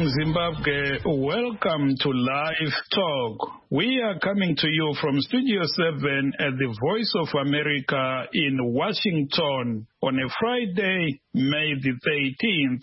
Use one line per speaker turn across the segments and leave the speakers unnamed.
Zimbabwe, welcome to Live Talk. We are coming to you from Studio 7 at the Voice of America in Washington on a Friday, May the 13th,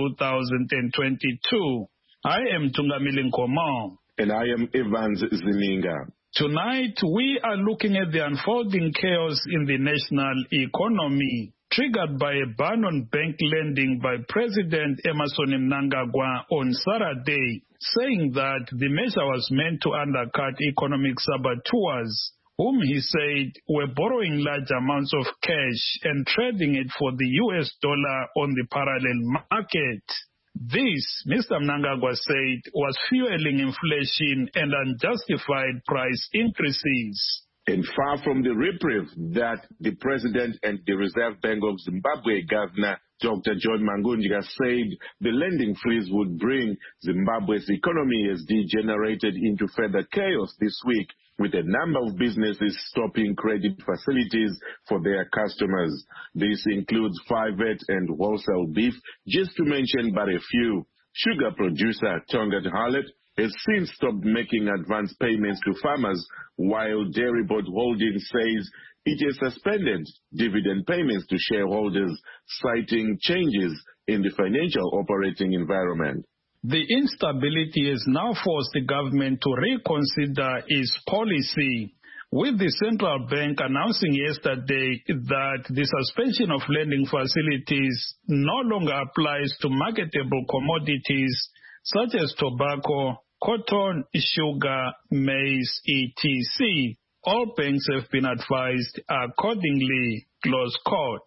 2022. I am Tungamili Nkomo.
And I am Evans Zininga.
Tonight, we are looking at the unfolding chaos in the national economy, triggered by a ban on bank lending by President Emmerson Mnangagwa on Saturday, saying that the measure was meant to undercut economic saboteurs, whom he said were borrowing large amounts of cash and trading it for the US dollar on the parallel market. This, Mr. Mnangagwa said, was fueling inflation and unjustified price increases.
And far from the reprieve that the President and the Reserve Bank of Zimbabwe Governor Dr. John Mangunjika said the lending freeze would bring Zimbabwe's economy has degenerated into further chaos this week, with a number of businesses stopping credit facilities for their customers. This includes Fivet and wholesale beef, just to mention but a few. Sugar producer Tongaat Hulett has since stopped making advance payments to farmers, while Dairyboard Holdings says it has suspended dividend payments to shareholders, citing changes in the financial operating environment.
The instability has now forced the government to reconsider its policy, with the central bank announcing yesterday that the suspension of lending facilities no longer applies to marketable commodities such as tobacco, cotton, sugar, maize, etc. All banks have been advised accordingly, close quote.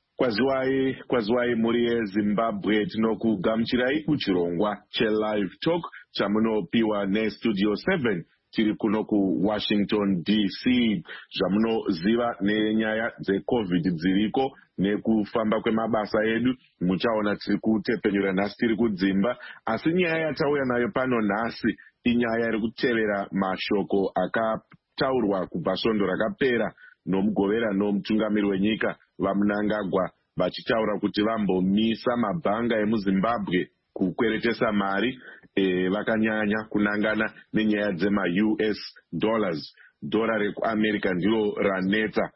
Kwaziwai muri Zimbabwe tinokugamuchirai kuchirongwa cheLive Talk chamunopiwa neStudio 7 tiri kuno kuWashington DC. Zvamunoziva nenyaya dzeCovid dziriko nekufamba kwemabasa edu muchaona tiri kutepenyura nhasi tiri kudzimba, asi nyaya yatauya nayo pano nhasi inyaya iri kutevera mashoko akataurwa kubva svondo rakapera nomugovera nomutungamiri wenyika vaMnangagwa, vachitaura kuti vambomisa mabhanga emuZimbabwe kukweretesa mari, vakanyanya kunangana nenyaya dzema-US dollars. Dhora rekuAmerica ndiro ranetsa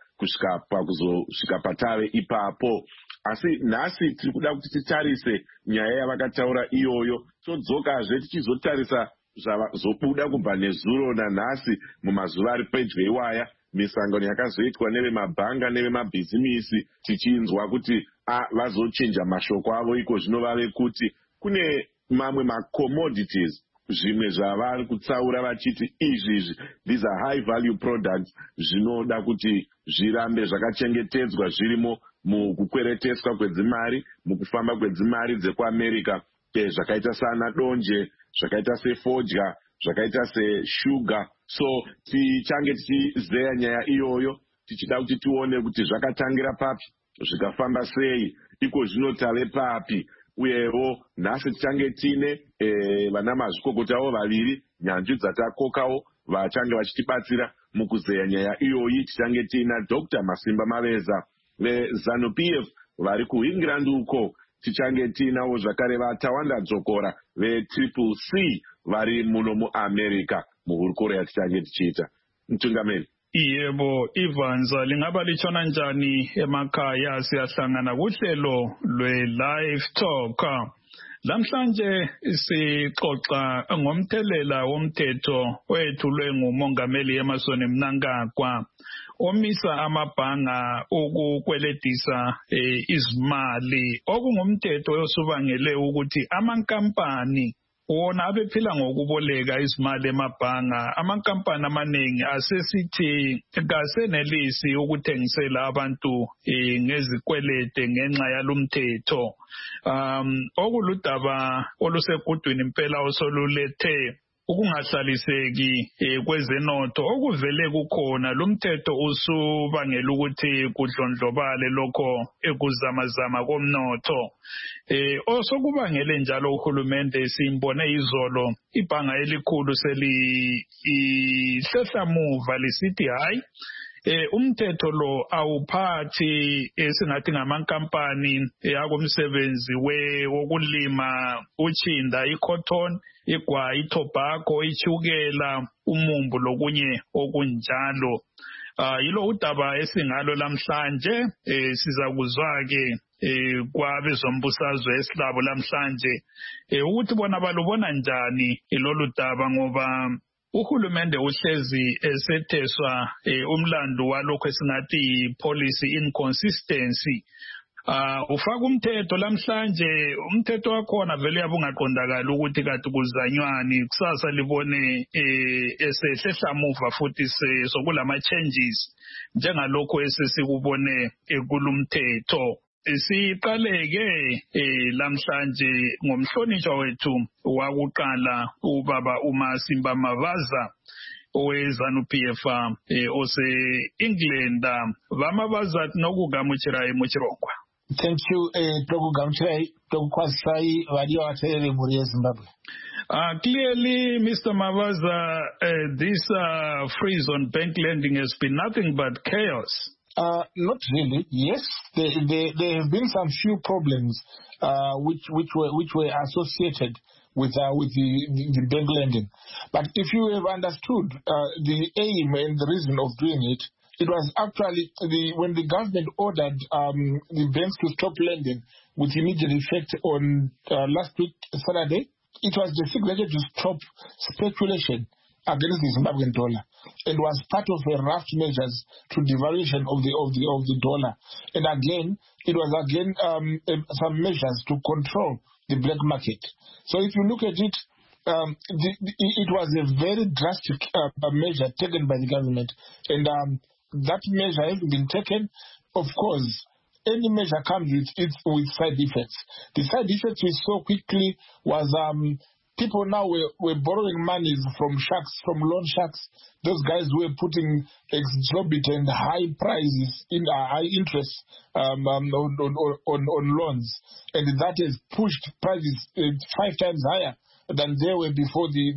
kusvika patave ipapo. Asi nhasi tiri kuda kuti titarise nyaya yavakataura iyoyo, todzokazve tichizotarisa zvavazobuda kubva nezuro nanhasi mumazuva ari pedyo iwaya, misangano yakazoitwa nevemabhanga nevemabhizimisi, tichinzwa kuti vazochinja mashoko avo iko zvino vave kuti kune mamwe macommodities zvimwe zvavari kutsaura vachiti izvizvi, these are high value products, zvinoda kuti zvirambe zvakachengetedzwa zvirimo mukukwereteswa kwedzimari, mukufamba kwedzimari dzekuAmerica, zvakaita sana donje, zvakaita sefodya, zvakaita seshuga. So tichange tichizeya nyaya iyoyo, tichida kuti tione kuti zvakatangira papi, zvikafamba sei, iko zvinotave papi. Uyewo nhasi tichange tine vana mazvikokotavo vaviri, nyanzvi dzatakokawo, vachange vachitibatsira mukuzeya nyaya iyoyi. Tichange tina Dr. Masimba Maveza veZANU-PF vari kuEngland uko. Tichange tinawo zvakare vaTawanda Dzokora veCCC vari muno muAmerica muhurukuro yatichange tichiita. Mtungameli.
Yebo, Evans, lingaba litshona njani emakhaya? Siyahlangana kuhlelo lwe-Live Talk. Lamhlanje sixoxa ngomthelela womthetho owethulwe nguMongameli Emmerson Mnangagwa omisa amabhanga ukukweletisa izimali, okungumthetho osubangele ukuthi amankampani wona abephila ngokuboleka izimali emabhanga. Amankampani amaningi asesithi kasenelisi ukuthengisela abantu ngezikwelete ngenxa yalomthetho. Okuludaba olusegudwini impela osolulethe ukungahlaliseki kwezenotho okuvele kukhona. Lumthetho usubangela ukuthi kudlondlobale lokho ekuzamazama komnotho. Osokubangele njalo uhulumende simbone izolo ibhanga elikhulu selihlehla muva lisithi hayi umthetho lo awuphathi esingathi ngamankampani akumsebenzi wokulima utshinda, icotton, igwayi, tobacco, ichukela, umumbu lokunye okunjalo. Yilo udaba esingalo lamhlanje. Sizakuzwa-ke kwabezombusazwe esihlabo lamhlanje ukuthi bona balubona njani lolu daba, ngoba uhulumende uhlezi esetheswa umlando walokho esingathi policy inconsistency. Ufaka umthetho lamhlanje, umthetho wakhona vele yabe ungaqondakala ukuthi kade kuzanywani, kusasa libone esehlehla muva futhi sokulama changes njengalokho esesikubone kulumthetho. Siqaleke lamhlanje ngomhlonishwa wethu wakuqala ubaba uMasimba Mavaza oweZANU-PF ose-England. Vamavaza tinokugamuchirai muchirongwa.
Thank you, Dr. Gamchirai, Dr. Kwasai, Radio Atere, Muria, Zimbabwe.
Clearly, Mr. Mavaza, this freeze on bank lending has been nothing but chaos.
Not really. Yes, there have been some few problems which were associated with the bank lending. But if you have understood the aim and the reason of doing it, it was actually when the government ordered the banks to stop lending with immediate effect on last week, Saturday, it was the signature to stop speculation against the Zimbabwean dollar, and was part of a raft measures to devaluation of the dollar. And again, it was some measures to control the black market. So if you look at it, it was a very drastic measure taken by the government, and that measure has been taken. Of course, any measure comes with side effects. The side effects we saw quickly was people now were borrowing money from sharks, from loan sharks. Those guys were putting exorbitant high prices in high interest on loans, and that has pushed prices 5 times higher than they were before the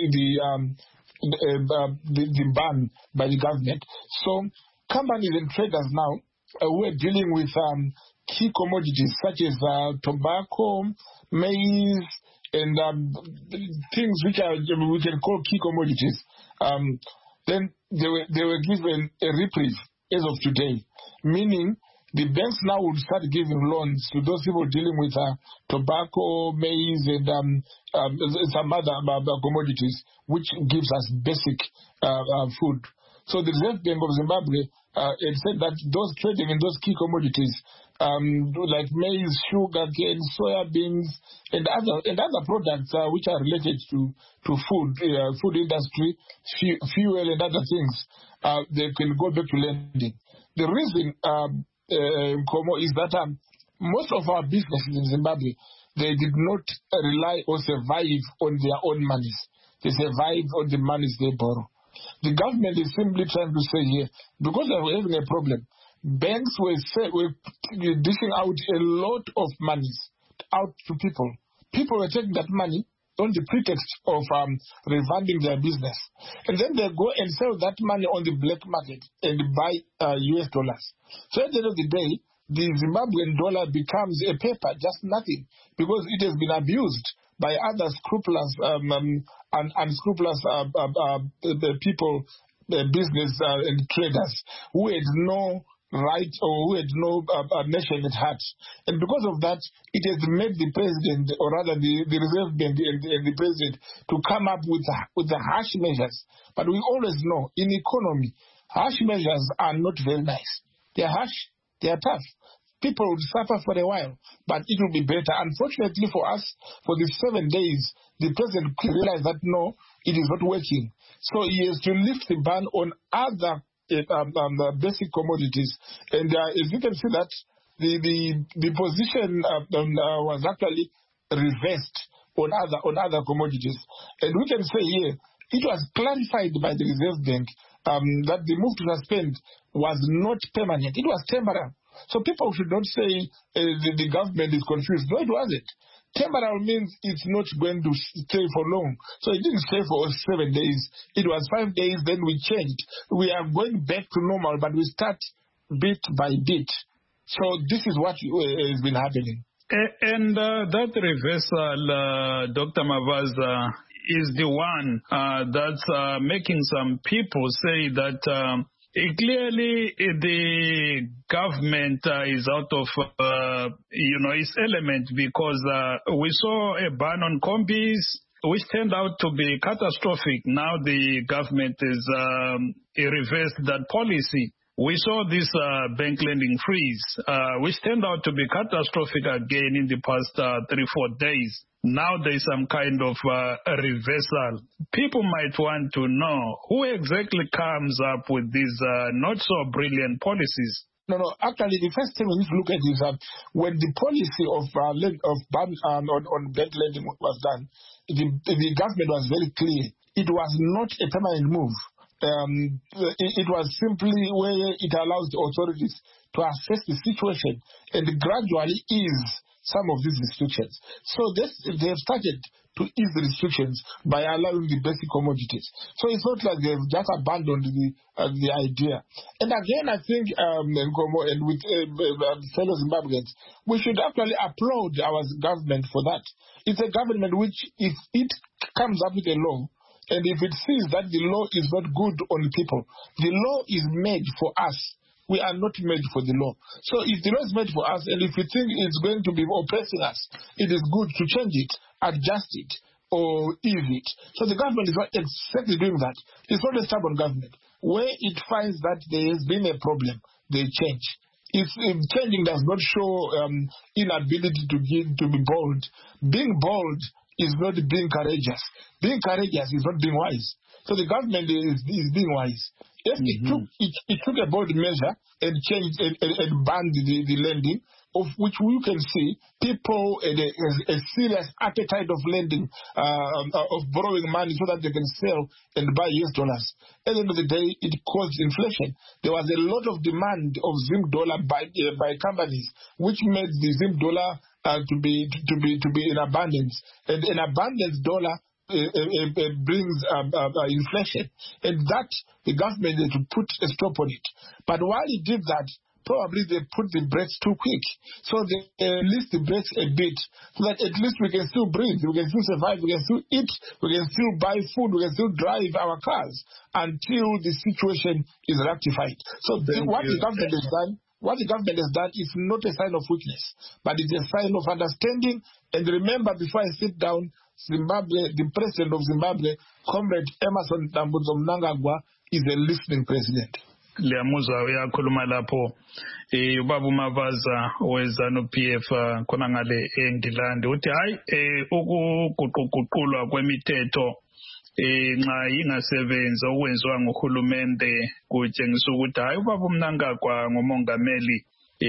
ban by the government. So companies and traders now who are dealing with key commodities such as tobacco, maize, and things which we can call key commodities, then they were given a reprieve as of today, meaning the banks now will start giving loans to those people dealing with tobacco, maize, and some other commodities, which gives us basic food. So the Reserve Bank of Zimbabwe had said that those trading in those key commodities, like maize, sugar cane, soya beans, and other products which are related to food industry, fuel, and other things, they can go back to lending. The reason, Komo, is that most of our businesses in Zimbabwe, they did not rely or survive on their own monies. They survive on the monies they borrow. The government is simply trying to say here, because they were having a problem, banks were dishing out a lot of monies out to people. People were taking that money on the pretext of reviving their business. And then they go and sell that money on the black market and buy US dollars. So at the end of the day, the Zimbabwean dollar becomes a paper, just nothing, because it has been abused by other scrupulous and unscrupulous people, business and traders who had no right or who had no nation at heart. And because of that, it has made the president, or rather the Reserve Bank and the president, to come up with the harsh measures. But we always know, in economy, harsh measures are not very nice. They are harsh, they are tough. People will suffer for a while, but it will be better. Unfortunately for us, for the 7 days, the president realized that no, it is not working. So he has to lift the ban on other basic commodities. And as you can see that the position was actually reversed on other commodities. And we can say here, it was clarified by the Reserve Bank that the move to suspend was not permanent. It was temporary. So people should not say the government is confused. No, it wasn't. Temporal means it's not going to stay for long. So it didn't stay for 7 days. It was 5 days, then we changed. We are going back to normal, but we start bit by bit. So this is what has been happening.
And that reversal, Dr. Mavaza, is the one that's making some people say that clearly the government is out of, its element, because we saw a ban on combis, which turned out to be catastrophic. Now the government is reversed that policy. We saw this bank lending freeze, which turned out to be catastrophic again in the past 3-4 days. Now there's some kind of a reversal. People might want to know who exactly comes up with these not so brilliant policies.
No. Actually, the first thing we need to look at is when the policy of ban on bank lending was done, the government was very clear. It was not a permanent move. It was simply where it allows the authorities to assess the situation and gradually ease some of these restrictions. So they have started to ease the restrictions by allowing the basic commodities. So it's not like they've just abandoned the idea. And again, I think, and with fellow Zimbabweans, we should actually applaud our government for that. It's a government which, if it comes up with a law, and if it sees that the law is not good on people, the law is made for us. We are not made for the law. So if the law is made for us, and if we think it's going to be oppressing us, it is good to change it, adjust it, or ease it. So the government is not exactly doing that. It's not a stubborn government. Where it finds that there has been a problem, they change. If changing does not show inability to be bold, being bold is not being courageous. Being courageous is not being wise. So the government is being wise. Yes, it took a bold measure and changed and banned the lending, of which we can see people a serious appetite of lending, of borrowing money so that they can sell and buy US dollars. At the end of the day, it caused inflation. There was a lot of demand of Zim dollar by companies, which made the Zim dollar to be in abundance, and an abundance dollar brings inflation, and that the government had to put a stop on it. But while it did that, probably they put the brakes too quick, so they released the brakes a bit, so that at least we can still breathe, we can still survive, we can still eat, we can still buy food, we can still drive our cars until the situation is rectified. So what the government has done is not a sign of weakness, but it's a sign of understanding. And remember, before I sit down, Zimbabwe, the president of Zimbabwe, Comrade Emmerson Mnangagwa, is a listening president.
Liamuzwa uyakhuluma lapho ubaba Mavaza weZANU-PF khona ngale eNgilandi uthi hayi ukuguquguqulwa kwemithetho nxa ingasebenza okwenziwa nguhulumende kutshengisa ukuthi hayi ubaba Mnangagwa ngomongameli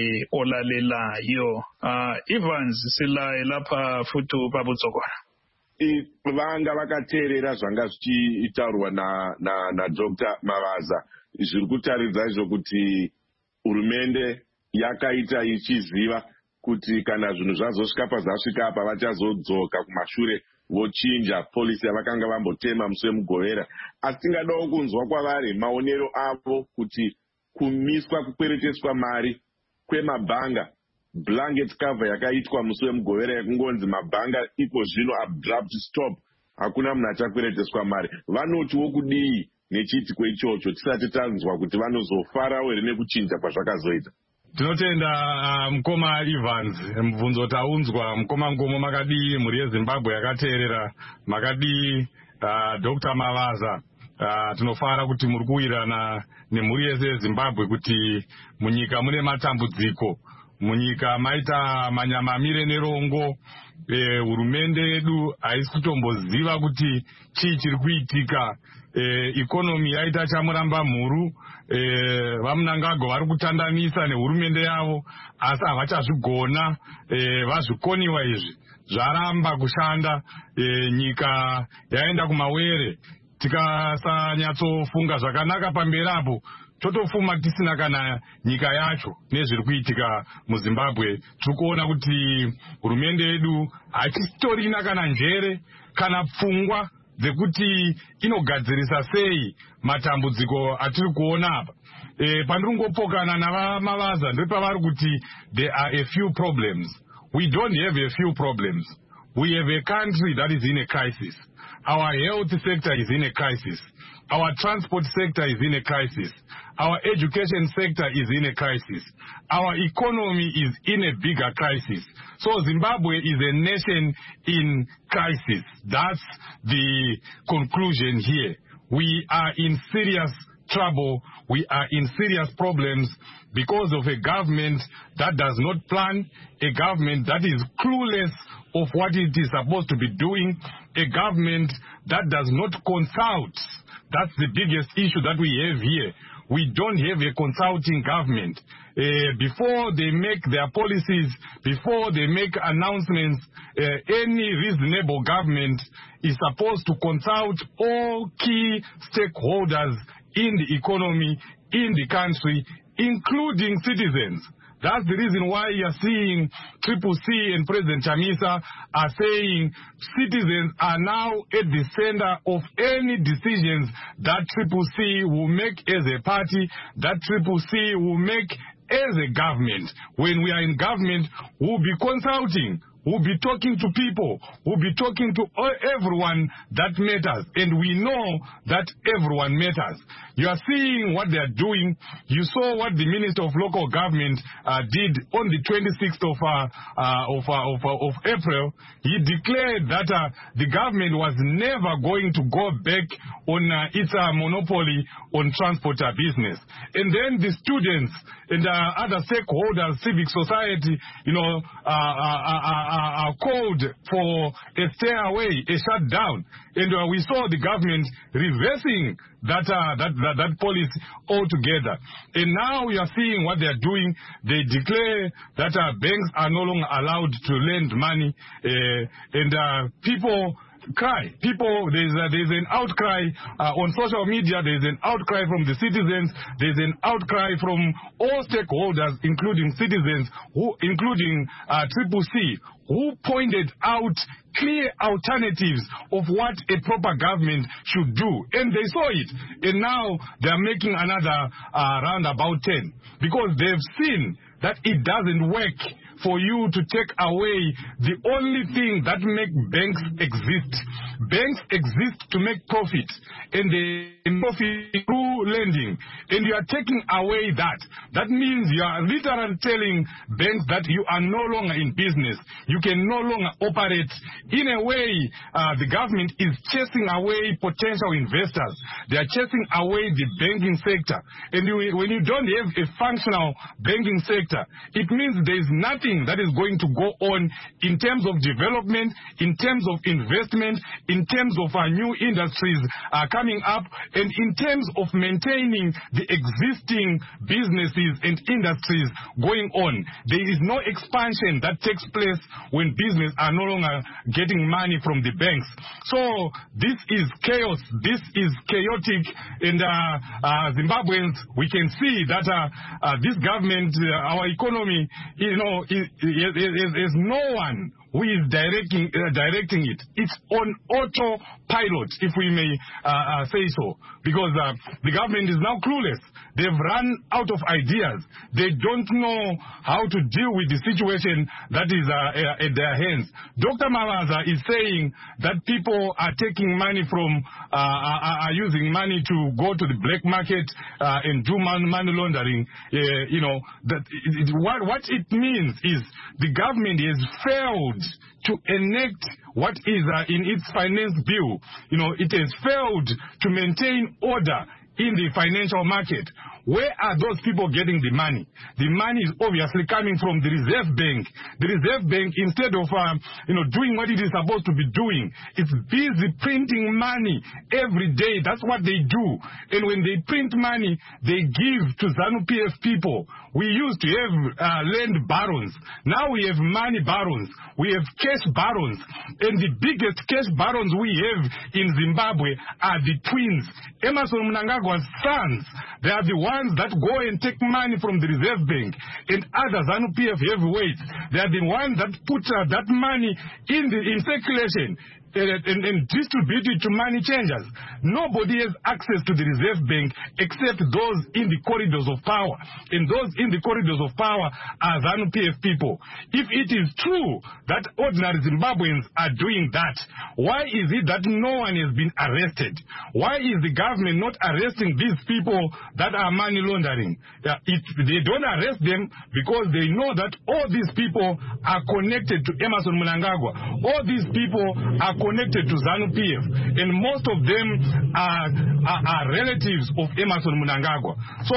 olalelayo. Evans silaye lapha futhi ubaba uZokwana.
Vanga vakateerera zvanga zvichitaurwa na Dr. Mavaza zviri kutaridza izvo kuti hurumende yakaita ichiziva kuti kana zvinhu zvazosvika pazasvika apa vachazodzoka kumashure vochinja polisi yavakanga vambotema musi wemugovera. Asi tingadawo kunzwa kwavari maonero avo kuti kumiswa kukwereteswa mari kwemabhanga, blanket cover yakaitwa musi wemugovera yekungonzi mabhanga ipo zvino abrupt stop, hakuna munhu achakwereteswa mari. Vanotiwo kudii nechiitiko ichocho tisati tanzwa kuti vanozofarawo here nekuchinja kwazvakazoita?
Tinotenda mukoma Evans mubvunzo taunzwa. Mukoma Ngomo makadii, mhuri yeZimbabwe yakateerera makadii, Dr. Mavaza. Tinofara kuti muri kuwirirana nemhuri yese yeZimbabwe kuti munyika mune matambudziko, munyika maita manyamamire nerongo. Hurumende yedu haisi kutomboziva kuti chii chiri kuitika. Ikonomi yaita chamuramba mhuru. VaMnangagwa vari kutandamisa nehurumende yavo, asi havachazvigona. Vazvikoniwa izvi zvaramba kushanda. Nyika yaenda kumawere. Tikasanyatsofunga zvakanaka pamberi apo, totofuma tisina kana nyika yacho nezviri kuitika muZimbabwe. Tiri kuona kuti hurumende yedu hachitorina kana njere kana pfungwa dzekuti inogadzirisa sei matambudziko atiri kuona apa. Pandiri ngopokana navamavaza ndepavari kuti there are a few problems. We don't have a few problems. We have a country that is in a crisis. Our health sector is in a crisis. Our transport sector is in a crisis. Our education sector is in a crisis. Our economy is in a bigger crisis. So Zimbabwe is a nation in crisis. That's the conclusion here. We are in serious trouble. We are in serious problems because of a government that does not plan, a government that is clueless of what it is supposed to be doing, a government that does not consult. That's the biggest issue that we have here. We don't have a consulting government. Before they make their policies, before they make announcements, any reasonable government is supposed to consult all key stakeholders in the economy, in the country, including citizens. That's the reason why you are seeing CCC and President Chamisa are saying citizens are now at the center of any decisions that CCC will make as a party, that CCC will make as a government. When we are in government, we'll be consulting, we'll be talking to people, we'll be talking to everyone that matters. And we know that everyone matters. You are seeing what they are doing. You saw what the Minister of Local Government did on the 26th of April. He declared that the government was never going to go back on its monopoly on transport business. And then the students and other stakeholders, civic society, called for a stay away, a shutdown. And we saw the government reversing that policy altogether. And now we are seeing what they are doing. They declare that banks are no longer allowed to lend money, and people cry. There's an outcry on social media. There's an outcry from the citizens. There's an outcry from all stakeholders, including citizens, including CCC, who pointed out clear alternatives of what a proper government should do. And they saw it. And now they're making another roundabout 10 because they've seen that it doesn't work for you to take away the only thing that makes banks exist. Banks exist to make profit, and they profit through lending. And you are taking away that. That means you are literally telling banks that you are no longer in business. You can no longer operate. In a way, the government is chasing away potential investors. They are chasing away the banking sector. And when you don't have a functional banking sector, it means there is nothing that is going to go on in terms of development, in terms of investment, in terms of new industries coming up, and in terms of maintaining the existing businesses and industries going on. There is no expansion that takes place when businesses are no longer getting money from the banks. So this is chaos. This is chaotic. And Zimbabweans, we can see that this government, our economy, is no one who is directing it. It's on autopilot, if we may say so, because the government is now clueless. They've run out of ideas. They don't know how to deal with the situation that is at their hands. Dr. Mavaza is saying that people are taking money from, are using money to go to the black market and do money laundering. What it means is the government has failed to enact what is in its finance bill. It has failed to maintain order in the financial market. Where are those people getting the money? The money is obviously coming from the Reserve Bank. The Reserve Bank, instead of doing what it is supposed to be doing, it's busy printing money every day. That's what they do. And when they print money, they give to ZANU-PF people. We used to have land barons. Now we have money barons. We have cash barons. And the biggest cash barons we have in Zimbabwe are the twins. Emmerson Mnangagwa's sons. They are the ones that go and take money from the Reserve Bank and other ZANU-PF heavyweights. They are the ones that put that money in circulation and distribute it to money changers. Nobody has access to the Reserve Bank except those in the corridors of power. And those in the corridors of power are ZANU-PF people. If it is true that ordinary Zimbabweans are doing that, why is it that no one has been arrested? Why is the government not arresting these people that are money laundering? They don't arrest them because they know that all these people are connected to Emmerson Mnangagwa. All these people are connected to ZANU-PF, and most of them are relatives of Emmerson Mnangagwa. So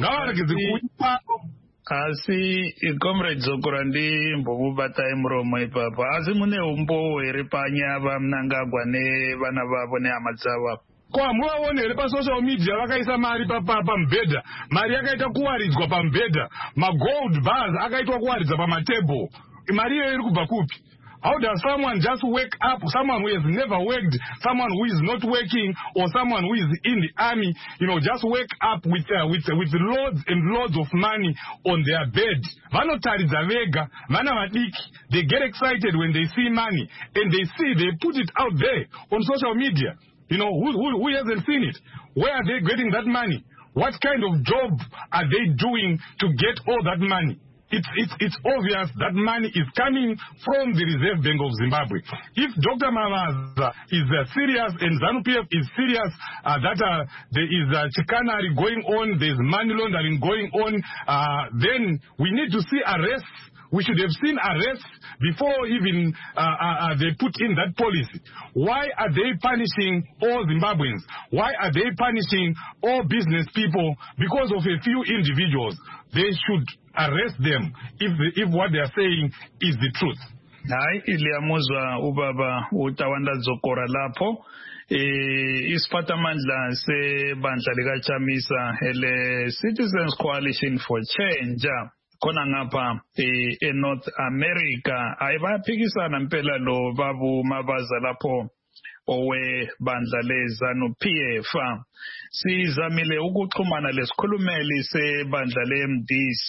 asi comrade Zokurandi mbokubata imromo ipapa asi mune umbo here panyava Mnangagwa nevana vavo nehama
kwa muwaonere pa social media vakaisa mari pambedha, mari yakaita kuwaridzwa pambedha, magold bars akaitwa kuwaridza pamatable. Mari iyo iri kubva kupi? How does someone just wake up, someone who has never worked, someone who is not working, or someone who is in the army, just wake up with loads and loads of money on their bed? Vanotaridza vega, vana vadiki, they get excited when they see money, and they put it out there on social media. Who hasn't seen it? Where are they getting that money? What kind of job are they doing to get all that money? It's obvious that money is coming from the Reserve Bank of Zimbabwe. If Dr. Mavaza is serious and ZANU-PF is serious that there is chicanery going on, there's money laundering going on, then we need to see arrests. We should have seen arrests before even they put in that policy. Why are they punishing all Zimbabweans? Why are they punishing all business people because of a few individuals? They should arrest them if what they are saying is the truth.
Hayi iliyamuzwa ubaba uTawanda Zokora lapho isiphathamandla sebandla likaChamisa ele Citizens Coalition for Change khona ngapha eNorth America ayibaphikisana impela lo babu Mavaza lapho owe bandla leZANU-PF. Sizamile ukuxhumana lesikhulumeli sebandla leMDC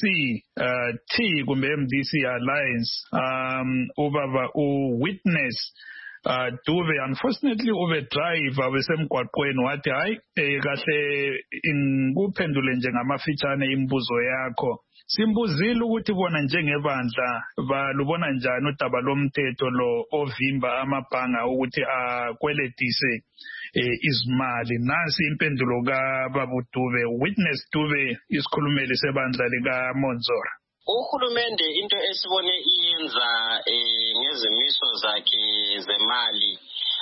T kumbe MDC Alliance ubaba uWitness Dube. Unfortunately uve driver besemgwaqweni wathi hayi kahle ngikuphendule nje ngamafitshane imbuzo yakho. Simbuzile ukuthi bona njengebandla balubona njani udaba lomthetho lo ovimba amabhanga ukuthi akweletise izimali. Nasi impendulo kaBaba Dube. Witness Dube isikhulumeli sebandla likaMonzora.
Uhulumende into esibone iyenza ngezimiso zakhe zemali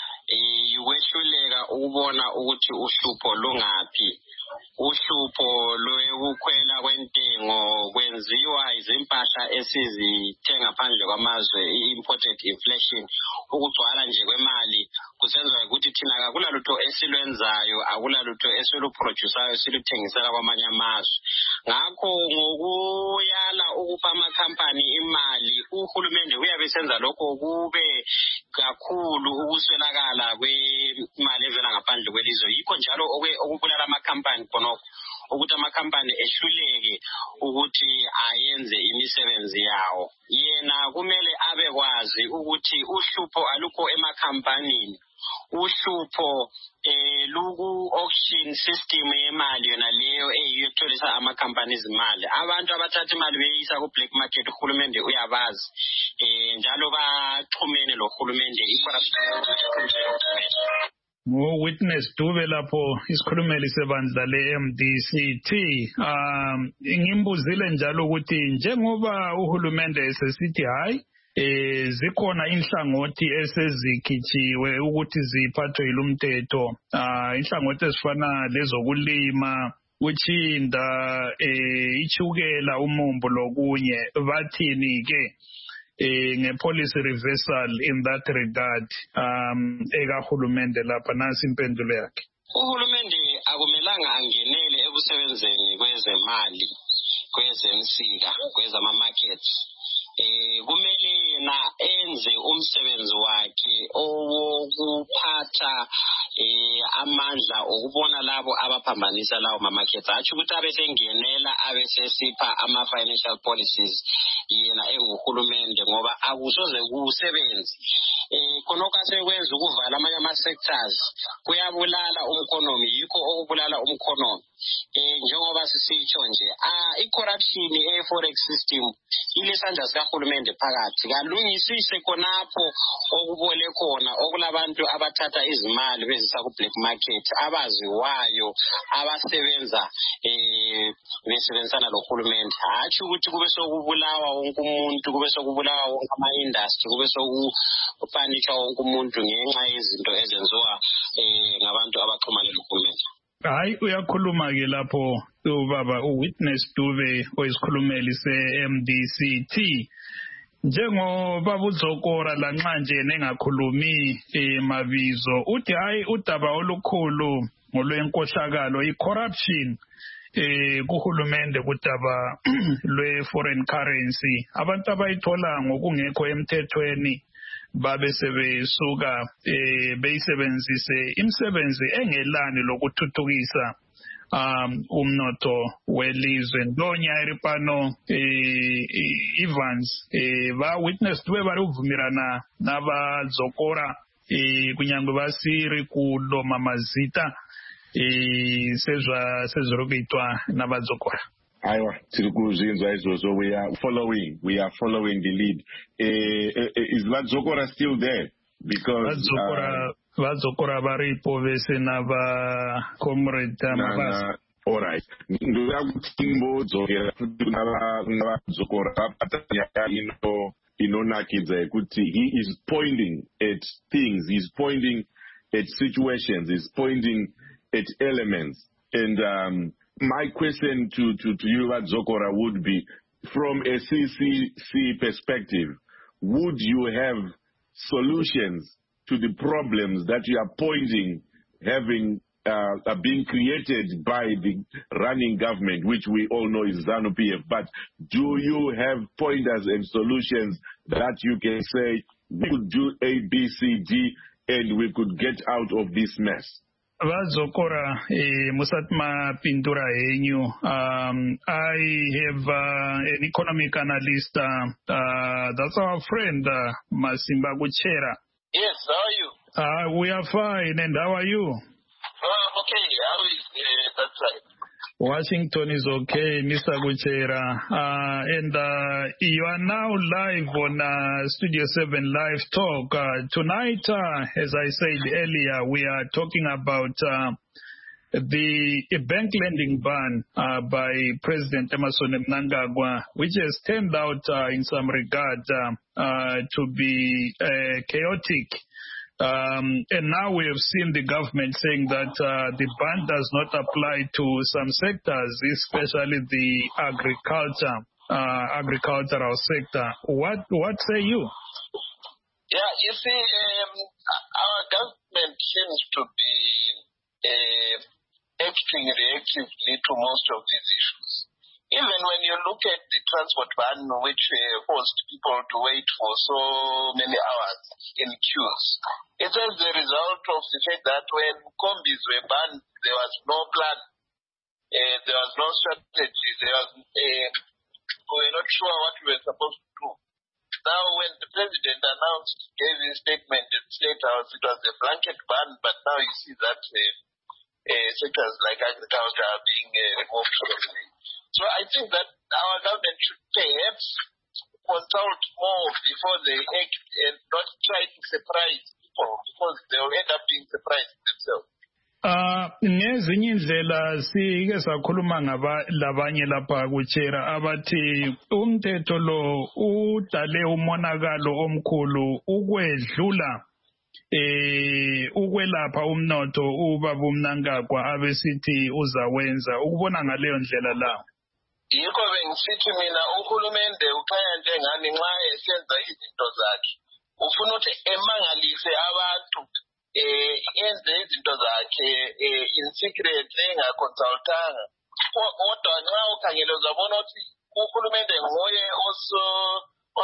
ukwehluleka ukubona ukuthi uhlupho lungaphi. Uhlupho lokukhwela kwentengo kwenziwa izimpahla esizithenga phandle kwamazwe, imported inflation, ukugcwala nje kwemali kusenza ukuthi thina akulalutho esilwenzayo, akulalutho esiluproduceayo siluthengisela kwamanye amazwe. Ngakho ngokuyala ukupha amakhampani imali, uhulumende uyabe senza lokho kube kakhulu ukuswelakala kwemali evela ngaphandle kwelizwe. Yikho njalo okubulala amakhampani khonokho ukuthi amakhampani ehluleke ukuthi ayenze imisebenzi yawo. Yena kumele abekwazi ukuthi uhlupho alukho emakhampanini. Uhlupho luku-auction system yemali yona leyo eyitholisa amakhampani izimali. Abantu abathatha imali beyisa ku-black market uhulumende uyabazi. Njalo baxhumene lo hulumende
Witness Dube lapho isikhulumeli sebandla leMDC-T. Ngimbuzile njalo ukuthi njengoba uhulumende esesithi hayi zikhona inhlangothi esezikhitsiwe ukuthi ziphathwe yilomthetho, inhlangothi ezifana lezokulima, utshinda, ichukela, umumbu lokunye, bathini ke nge-policy reversal in that regard ekahulumende lapha? Nasi impendulo yakhe.
Uhulumende akumelanga angenele ekusebenzeni kwezemali, kwezensika, kwezama-markets. Kumele yena enze umsebenzi wakhe owokuphatha amandla okubona labo abaphambanisa lawo ma-markets atsho ukuthi abesengenela abesesipha ama-financial policies yena enguhulumende ngoba akusoze kusebenzi khonokho asekwenza ukuvala amanye ama-sectors kuyabulala umkhonomi yikho okubulala umkhonomi njengoba sisitsho nje i-corruption e-forex system ilesandla sikahulumende phakathi kalungisise khonapho okubole khona okulabantu abathatha izimali bezisa ku-black market abaziwayo abasebenza besebenzisana lohulumende hatshi ukuthi kube sokubulawa wonke umuntu kube sokubulawa wonke ama-industry kube sokupanishwa wonke umuntu ngenxa yezinto ezenziwa ngabantu abaxhumane lohulumende.
Hayi uyakhuluma-ke lapho ubaba uWitness Dube oyisikhulumeli se-MDCT njengobaba uZokora lanxa nje nengakhulumi mabizo uthi hayi udaba olukhulu ngolwenkohlakalo i-corruption kuhulumende kudaba lwe-foreign currency abantu abayithola ngokungekho emthethweni babe sebesuka beyisebenzise imisebenzi engelani lokuthuthukisa umnotho welizwe ndonyari pano Evans ba-witness tube bari kuvumirana n'abazokora kunyangwe basiri kuloma mazita sezviri kuitwa n'abazokora.
Aiwa, tirikuzvinzwa izvozvo. We are following the lead. Is Vadzokora still there? Because
Vadzokora varipo vese nava comrade Mabasa.
All right. Ndoda kuti mbodzokera Vadzokora patanya inonakidza kuti he is pointing at things, he's pointing at situations, he's pointing at elements, and my question to you, Vadzokora, would be, from a CCC perspective, would you have solutions to the problems that you are pointing are being created by the running government, which we all know is ZANU-PF, but do you have pointers and solutions that you can say, we could do A, B, C, D, and we could get out of this mess?
Vadzokora musatma pintura henyu. I have an economic analyst, that's our friend Masimba Kuchera.
Yes, how are you?
We are fine, and how are you?
Okay, how is that side?
Washington is okay, Mr. Kuchera. And you are now live on Studio 7 Live Talk. Tonight, as I said earlier, we are talking about the bank lending ban by President Emmerson Mnangagwa, which has turned out in some regard to be chaotic. And now we have seen the government saying that the ban does not apply to some sectors, especially the agricultural sector. What say you?
Yeah, you see, our government seems to be acting reactively to most of these issues. Even when you look at the transport ban, which forced people to wait for so many hours in queues, it was the result of the fact that when combis were banned, there was no plan, there was no strategy, we were not sure what we were supposed to do. Now, when the president announced, gave his statement at State House, it was a blanket ban, but now you see that sectors like agriculture are being removed from the. So I think that our government should perhaps consult more before they act and not try to surprise people, because they will end up being surprised themselves.
Ngezinye indlela sike sakhuluma labanye lapha Kuchera abathi umthetho lo udale umonakalo omkhulu ukwedlula ukwelapha umnotho ubaba uMnangagwa abesithi uzawenza ukubona ngaleyo ndlela la.
Yikho bengisithi mina uhulumende ukhanya njengani nxa esenza izinto zakhe ufuna ukuthi emangalise abantu enze izinto zakhe in secret engaconsultanga kodwa nxa ukhangele uzabona ukuthi uhulumende nguye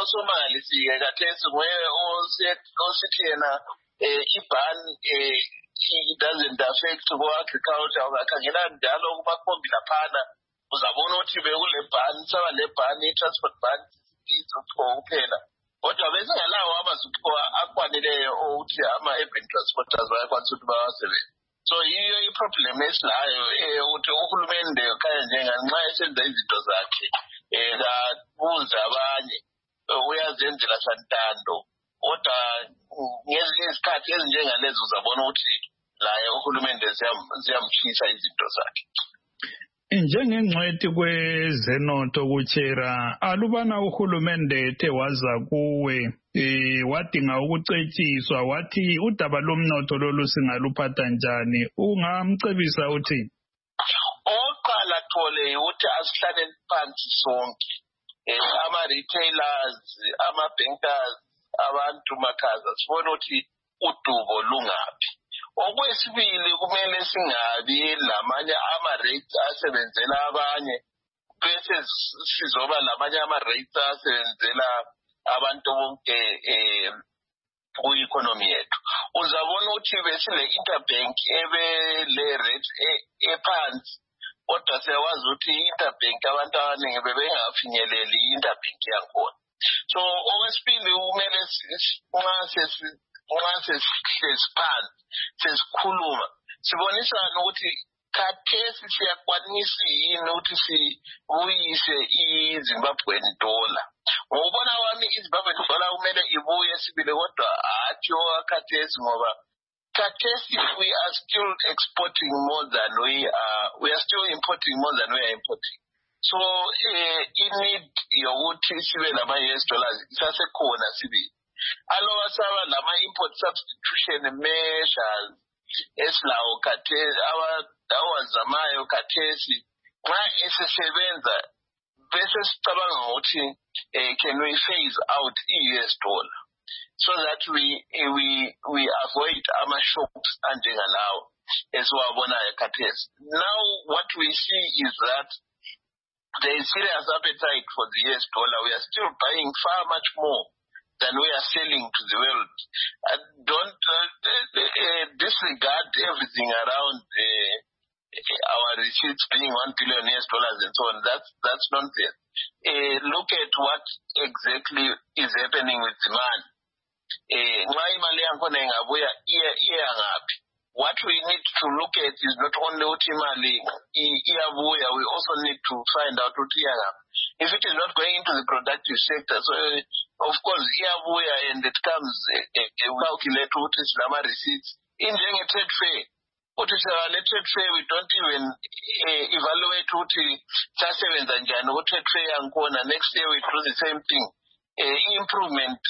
osomangalisiwe kathesi nguye osithi yena iban it doesn't affect agriculture ungakhangela njalo kumakhombi laphana uzabona ukuthi bekule ban saba le ban i-transport ban kuphela kodwa besingalawo amazipho akwaneleyo ukuthi ama-urban transporters bayakwanisa ukuthi bawasebenze. So yiyo i-problem esilayo ukuthi uhulumende khaya njenganxa esenza izinto zakhe kabuze abanye uyazenzela santando kodwa ngezinye izikhathi ezinjengalezo uzabona ukuthi laye uhulumende ziyamtshisa izinto zakhe.
Njengengcwethi kwezenotho kuchera alubana uhulumende ethe waza kuwe wadinga ukucetshiswa wathi udaba lomnotho lolu singaluphatha njani ungamcebisa uthi?
Oqala Thole ukuthi asihlaleni phansi sonke ama-retailers ama-bankers abantu makhaza sibone ukuthi udubo lungaphi. Okwesibili kumele singabi lamanye ama-rates asebenzela abanye bese sizoba lamanye ama-rates asebenzela abantu bonke ku-economy yethu. Uzabona ukuthi besile interbank le rate ephansi kodwa siyawazi ukuthi i-interbank abantu abaningi bebengafinyeleli i-interbank yakhona. So okwesibili kumele nxa sesihlezi phansi sesikhuluma sibonisana ukuthi khathesi siyakwanisa yini ukuthi sibuyise iZimbabwean dollar. Ngokubona kwami iZimbabwean dollar kumele ibuye sibile kodwa hathi okhathesi ngoba khathesi we are still exporting more than we are still importing more than we are importing. So i-need yokuthi sibe lama-US dollars isasekhona sibili. Alowa saba lama-import substitution measures esilawo khathesi awazamayo khathesi nxa esesebenza bese sicabanga ukuthi can we phase out i-US dollar so that we avoid ama-shocks anjengalawo esiwabonayo khathesi. Now what we see is that there is serious appetite for the US dollar. We are still buying far much more than we are selling to the world. Don't disregard everything around our receipts being $1 billion and so on. That's nonsense. Look at what exactly is happening with demand. What we need to look at is not only Utimali, we also need to find out if it is not going into the productive sector. So, of course, and it comes calculate what is Lama receipts. In a trade fair, what is a trade fair, we don't even evaluate what is trade fair and next year we do the same thing. Improvement,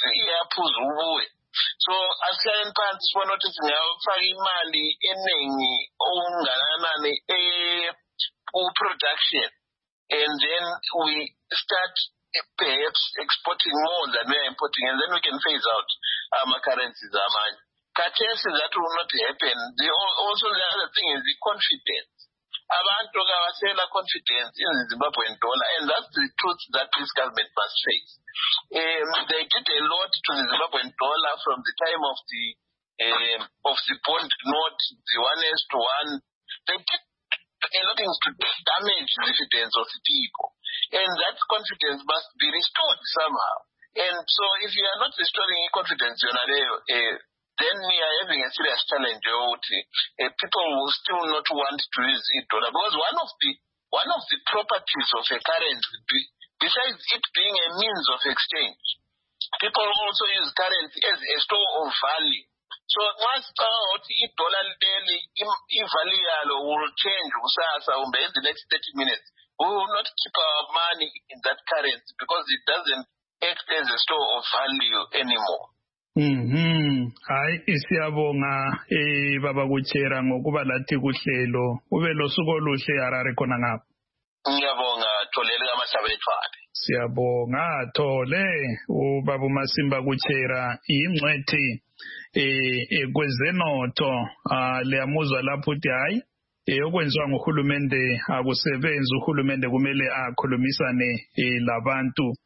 so asiyani phansi sibona ukuthi singafaka imali eningi okungakanani ku-production and then we start perhaps exporting more than we are importing and then we can phase out currencies amanye. Khathesi that will not happen. Also the other thing is the confidence. Abantu kabasela confidence in the Zimbabwean dollar and that's the truth that this government must face. They did a lot to the Zimbabwean dollar from the time of the bond note, the 1:1. They did a lot of things to damage the confidence of the people. And that confidence must be restored somehow. And so if you are not restoring confidence, then we are having a serious challenge. People will still not want to use dollar because one of the properties of a currency, besides it being a means of exchange, people also use currency as a store of value. So once dollar daily, value will change in the next 30 minutes. We will not keep our money in that currency because it doesn't act as a store of value anymore.
Hayi isiyabonga baba kuchera ngokuba lathi kuhlelo ube losuku oluhle Harare khona ngapha.
Ngiyabonga Tholele kaMasabethwane.
Siyabonga Thole ubaba uMasimba kuchera ingcwethi kwezenotho leyamuzwa lapho uthi hayi okwenziwa nguhulumende akusebenzi uhulumende kumele akhulumisane labantu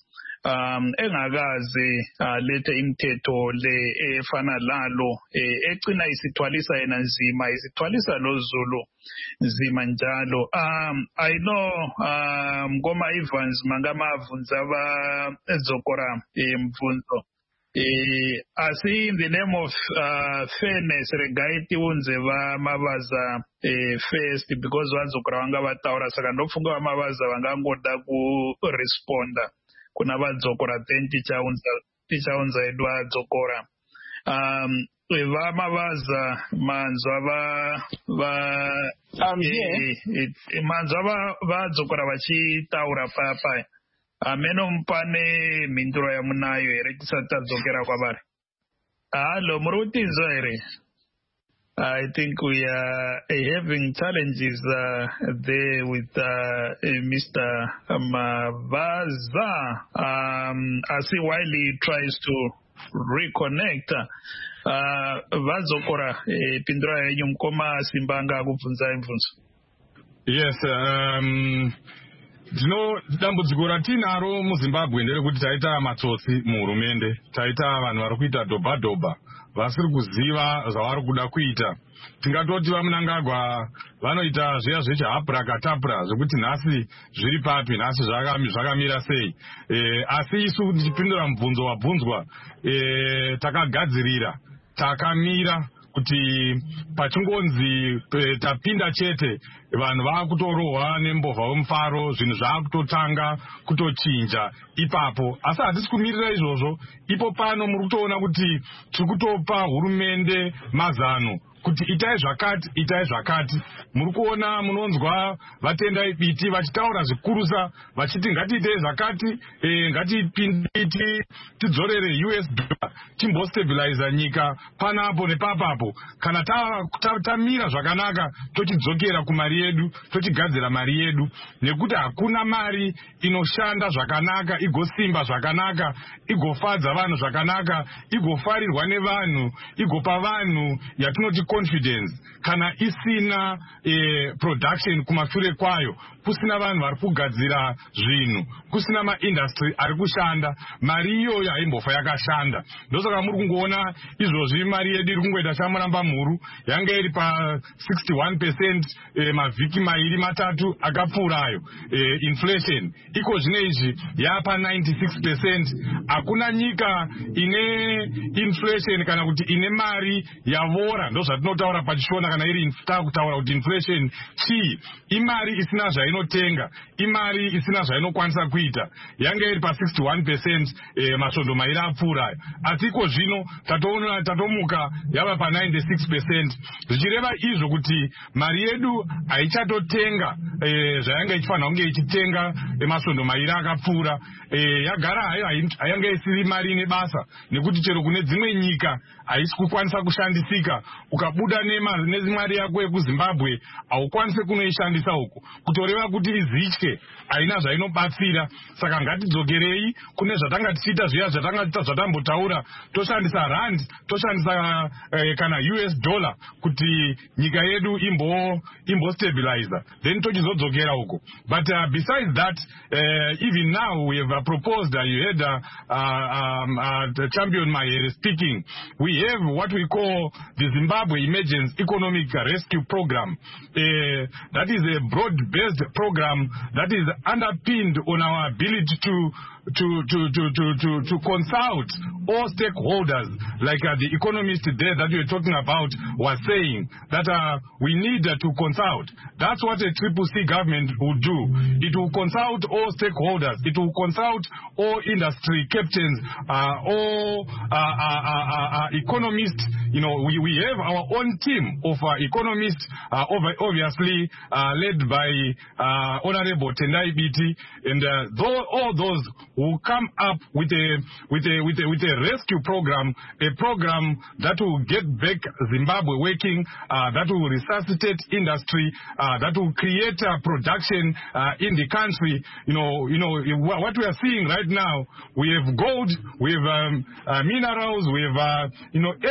engakaze lethe imithetho le efana lalo egcina isithwalisa yena nzima, isithwalisa lo Zulu nzima njalo. I know Mngoma Evans mangamavunza Zokora mvunzo. Asi in the name of fairness regaiti unze vamavaza first because vazokura vanga vataura saka ndofunga vamavaza vangangoda kuresponda kuna vadzokora then tichaunza edu adzokora. Vamavaza manzwa manzwa vadzokora vachitaura papa ameno mpane minduro ya munayo here tisati tadzokera kwavari. Hello, muri kutinzwa here? I think we are having challenges there with Mr. Mavaza. I see while he tries to reconnect. Vazokora pindura yenyu Mkoma Simbanga kubvunza imvunzo.
Yes, dambudziko ratinaro muZimbabwe nderekuti taita matsotsi muhurumende, taita vanhu vari kuita dhobhadhobha vasiri kuziva zvavari kuda kuita. Tingatoti vaMnangagwa vanoita zviya zvechihaprakatapra zvekuti nhasi zviri papi, nhasi zvakamira sei. Asi isu tichipindura mubvunzo wabvunzwa, takagadzirira, takamira kuti pachingonzi tapinda chete vanhu vakutorohwa nembovha wemufaro, zvinhu zvakutotanga kutochinja ipapo. Asi hatisi kumirira izvozvo. Ipo pano muri kutoona kuti tiri kutopa hurumende mazano kuti itai zvakati, itai zvakati. Muri kuona munonzwa vatendai biti vachitaura zvikurusa vachiti ngatiitei zvakati, ngatipinde tidzorere US dollar timbostabilize nyika panapo nepapapo. Kana tamira zvakanaka tochidzokera kumari yedu, tochigadzira mari yedu, nekuti hakuna mari inoshanda zvakanaka, igosimba zvakanaka, igofadza vanhu zvakanaka, igofarirwa nevanhu, igopa vanhu yatinoti confidence, kana isina production kumashure kwayo, kusina vanhu vari kugadzira zvinhu, kusina maindustry ari kushanda, mari iyoyo haimbofa yakashanda. Ndosaka muri kungoona izvozvi mari yedu iri kungoita chamuramba mhuru, yanga iri pa 61% mavhiki mairi matatu akapfuurayo. Inflation iko zvino izvi yapa 96%. Hakuna nyika ine inflation kana kuti ine mari yavora, ndozvatinotaura pachishona kana iri takutaura kuti inflation chii. Imari isina zvainotenga, imari isina zvainokwanisa kuita. Yanga iri pa 61% masvondo mairi apfuurayo. Asi iko zvino tatomuka yava pa 96%. Zvichireva izvo kuti mari yedu haichatotenga zvayanga ichifanira kunge ichitenga masvondo mairi akapfuura. Yagara hayo hayanga isiri mari ine basa, nekuti chero kune dzimwe nyika haisi kukwanisa kushandisika. Ukabuda nemari yako yekuZimbabwe haukwanisi kunoishandisa uko, kutoreva kuti izitye haina zvainobatsira. Saka ngatidzokerei kune zvatanga tichiita zviya zvatanga tiita zvatambotaura, toshandisa rand, toshandisa kana US dollar kuti nyika yedu imbo stabilizer, then tochizodzokera uko. But besides that, even now we have proposed, you heard the champion Mahere speaking, we have what we call the Zimbabwe Emergency Economic Rescue Program. That is a broad-based program that is underpinned on our ability to consult all stakeholders, like the economist there that you were talking about was saying that we need to consult. That's what a CCC government will do. It will consult all stakeholders. It will consult all industry captains, all economists. You know, we have our own team of economists, obviously led by Honorable Tendai Biti, and all those will come up with a rescue program, a program that will get back Zimbabwe working, that will resuscitate industry, that will create production in the country. You know what we are seeing right now. We have gold, we have minerals, we have everything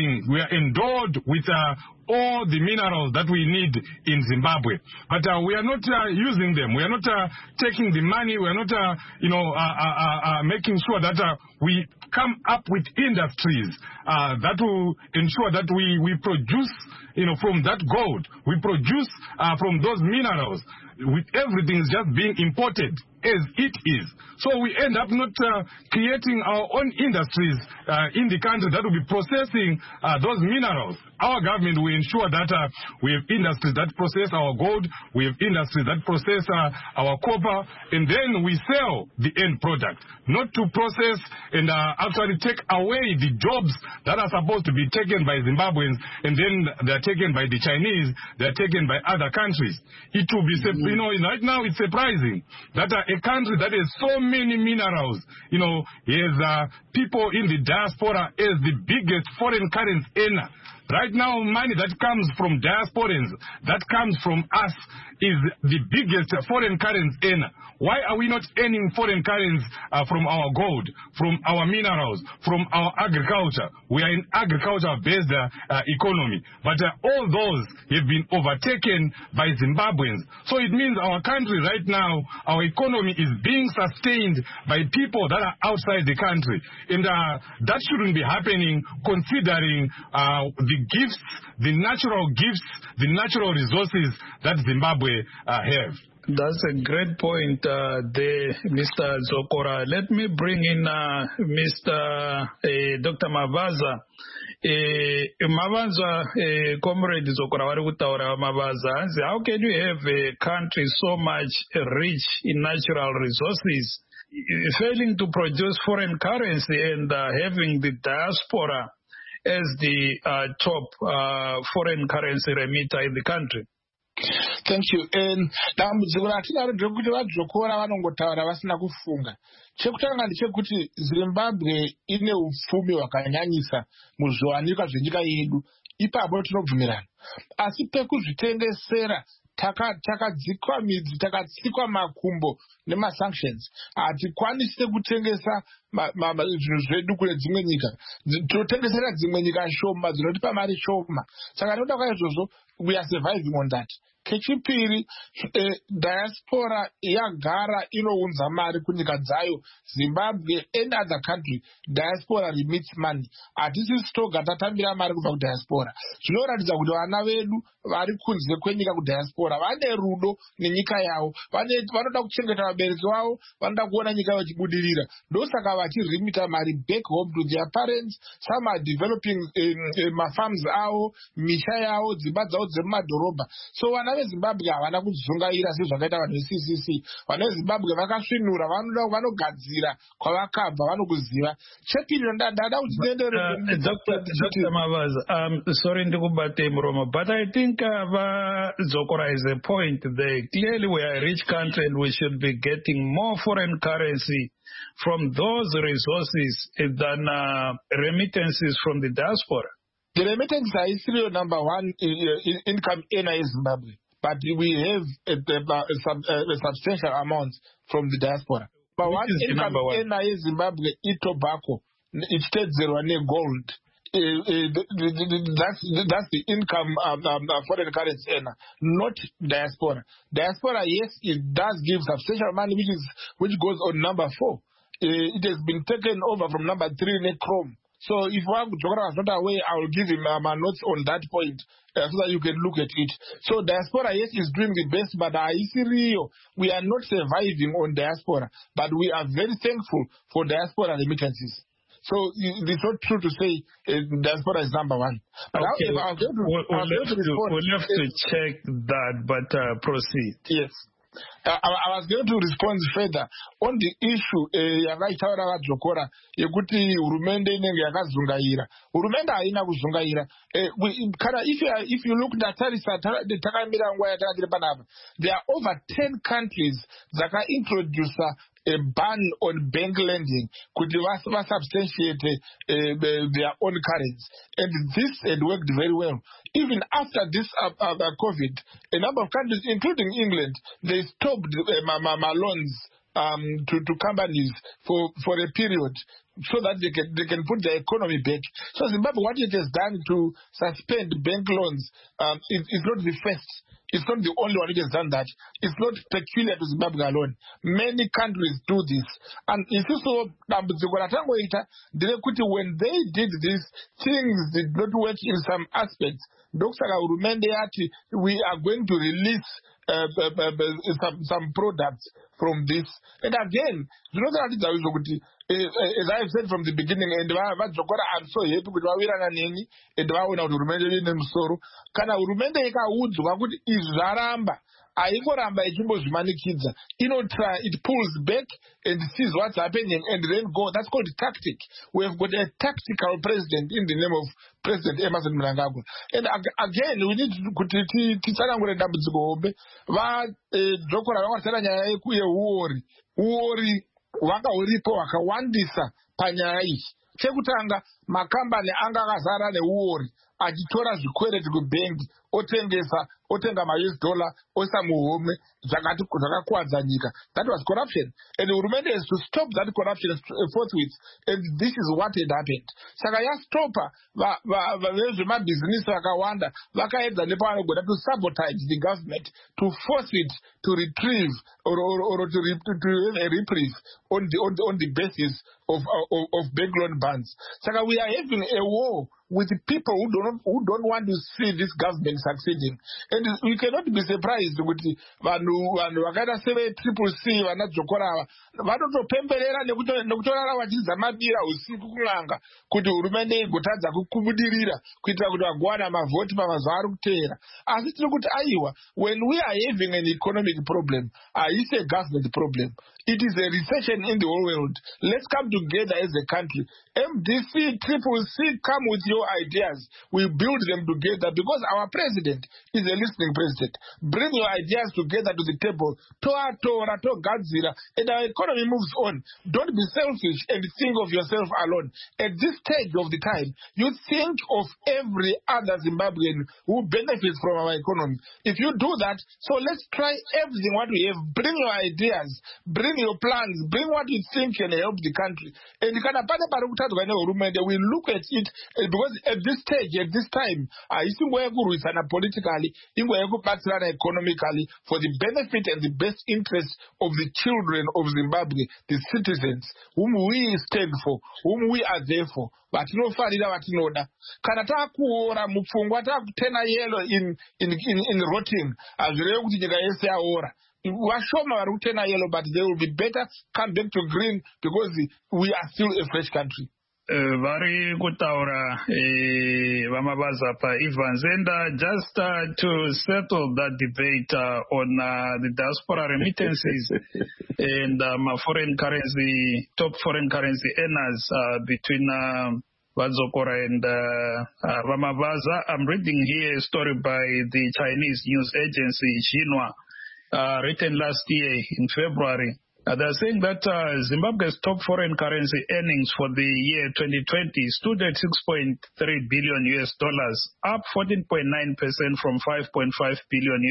we are endowed with all the minerals that we need in Zimbabwe, but we are not using them. We are not taking the money. We are not, making sure that we come up with industries that will ensure that we produce, from that gold. We produce from those minerals. With everything just being imported as it is. So we end up not creating our own industries in the country that will be processing those minerals. Our government will ensure that we have industries that process our gold, we have industries that process our copper, and then we sell the end product, not to process and actually take away the jobs that are supposed to be taken by Zimbabweans, and then they're taken by the Chinese, they're taken by other countries. It will be, right now it's surprising that a country that has so many minerals, has people in the diaspora as the biggest foreign currency earner. Right now, money that comes from diasporans, that comes from us, is the biggest foreign currency earner. Why are we not earning foreign currency from our gold, from our minerals, from our agriculture? We are an agriculture-based economy. But all those have been overtaken by Zimbabweans. So it means our country right now, our economy is being sustained by people that are outside the country. And that shouldn't be happening considering the gifts, the natural gifts, the natural resources that Zimbabwe have.
That's a great point there, Mr. Zokora. Let me bring in Mr. Dr. Mavaza. Mavaza, Comrade Zokora, Mavaza, how can you have a country so much rich in natural resources, failing to produce foreign currency and having the diaspora as the top foreign currency remitter in the country?
Thank you. Dambudziko ratinaro ndekuti vadzokora vanongotaura vasina kufunga. Chekutanga ndechekuti Zimbabwe ine upfumi hwakanyanyisa muzviwanikwa zvenyika yedu. Ipapo tinobvumirana. Asi pekuzvitengesera takadzikwa midzi, takatsikwa makumbo nemasanctions. Hatikwanisi kutengesa zvinhu zvedu kune dzimwe nyika. Totengesera dzimwe nyika shoma dzinotipa mari shoma. Saka tinoda kwaizvozvo, we are surviving on that. Kechipiri, diaspora yagara inounza mari kunyika dzayo. Zimbabwe and other country, diaspora remits money. Hatisi toga tatambira mari kubva kudiaspora. Zvinoratidza kuti vana vedu vari kunze kwenyika kudiaspora vane rudo nenyika yavo. Vanoda kuchengeta vabereki vavo, vanoda kuona nyika yavo ichibudirira. Ndosaka vachirimita mari back home to their parents. Some are developing mafarms avo, misha yavo, dzimba dzavo dzemumadhorobha. So vana veZimbabwe havana kudzungaira sezvakaita vanhu veCCC. Vana veZimbabwe vakasvinura, vanogadzira kwavakabva, vanokuziva. Chepiri ndada kuti
Dr. Mavaza, sorry ndikubate muromo, but I think Zokora has a point there. Clearly we are a rich country and we should be getting more foreign currency from those resources than remittances from the diaspora.
The remittances are still number one income earner in Zimbabwe, but we have a substantial amount from the diaspora. But one income earner in Zimbabwe is tobacco. It states zero and gold. That's the income foreign currency earner, not diaspora. Diaspora, yes, it does give substantial money, which goes on number 4. It has been taken over from number 3 in Chrome. So if Jokora was not aware, I will give him my notes on that point so that you can look at it. So diaspora, yes, is doing the best, but we are not surviving on diaspora, but we are very thankful for diaspora remittances. So it's not true to say diaspora is number one. But
okay, we'll have to check that, but proceed.
Yes. I was going to respond further on the issue yakaitaura vadzokora yekuti hurumende inenge yakazungaira. Hurumende haina kuzungaira. If you look ndatarisa takamira nguva yatakatiri panapa, there are over 10 countries dzakaintroduce a ban on bank lending kuti vasubstantiate their own currency, and this had worked very well. Even after this COVID, a number of countries, including England, they stopped loans to companies for a period. so that they can put their economy back. So Zimbabwe, what it has done to suspend bank loans is not the first. It's not the only one which has done that. It's not peculiar to Zimbabwe alone. Many countries do this. And if you saw when they did this, things did not work in some aspects. Dr. we are going to release some products from this. And again, you know that as I have said from the beginning, and I'm so happy with Neni, and Kana Urumende ikaudzwa kuti izvaramba aikoramba ichimbozvimanikidza try, it pulls back and sees what's happening and then go. That's called tactic. We have got a tactical president in the name of President Emmerson Mnangagwa. And again, we need to titsanangure dambudziko hombe vadzokora vakasara nyaya yeuori vakauripo vakawandisa panyaya iyi. Chekutanga makambani anga akazara neuori achitora zvikwereti kubengi otenga ma-US dollar oisa muhomwe zvakakuwadza nyika. That was corruption, and hurumende has to stop that corruption forthwith, and this is what had happened. Saka yastopa vezvemabhizinisi vakawanda vakaedza nepavanogona to sabotage the government, to force it to retrieve or to have a reprieve on the basis of bank loan bans. Saka we are having a war with the people who don't want to see this government succeeding. And we cannot be surprised with vanhu vakaita seveCCC vanadzokora vanotopemberera nekutorara vachidza mabira usiku kun'anga kuti hurumende igotadza kubudirira kuitira kuti vagowana mavhoti pamazuva ari kuteera. Asi tiri kuti aiwa, when we are having an economic problem, it's a government problem. It is a recession in the whole world. Let's come together as a country. MDC, CCC, come with your ideas. We build them together because our president is a listening president. Bring your ideas together to the table. And our economy moves on. Don't be selfish and think of yourself alone. At this stage of the time, you think of every other Zimbabwean who benefits from our economy. If you do that, so let's try everything what we have. Bring your ideas. Bring your plans. Bring what you think can help the country. And we look at it because at this stage, at this time, politically, economically, for the benefit and the best interest of the children of Zimbabwe, the citizens, whom we stand for, whom we are there for. But no farida vatinoda. Kana takuora mupfungwa takutena yellow in rotting, as real kuti nyika yese yaora. Vashoma vari kutena yellow, but they will be better come back to green because we are still a fresh country.
Vari kutaura vamabaza pa Evans, and just to settle that debate on the diaspora remittances and foreign currency, top foreign currency earners between Vadzokora and Vamabaza. I'm reading here a story by the Chinese news agency Xinhua, written last year in February. They're saying that Zimbabwe's top foreign currency earnings for the year 2020 stood at $6.3 billion, up 14.9% from $5.5 billion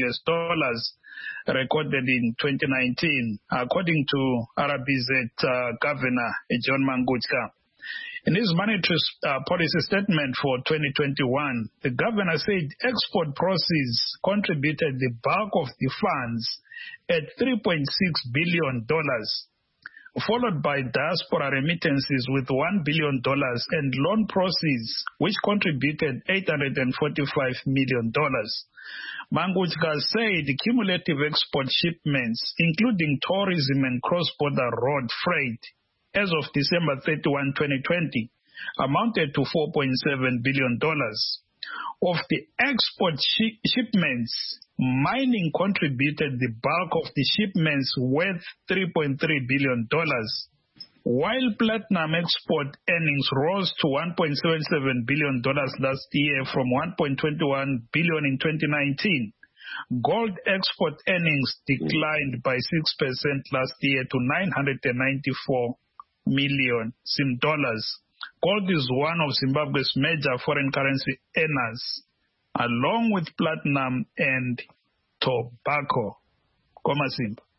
recorded in 2019, according to RBZ Governor John Mangudya. In his monetary policy statement for 2021, the governor said export proceeds contributed the bulk of the funds at $3.6 billion, followed by diaspora remittances with $1 billion and loan proceeds, which contributed $845 million. Mangudya said cumulative export shipments, including tourism and cross-border road freight, as of December 31, 2020, amounted to $4.7 billion. Of the export shipments, mining contributed the bulk of the shipments worth $3.3 billion, while platinum export earnings rose to $1.77 billion last year from $1.21 billion in 2019. Gold export earnings declined by 6% last year to $994 million dollars. Gold is one of Zimbabwe's major foreign currency earners, along with platinum and tobacco. Komasimba.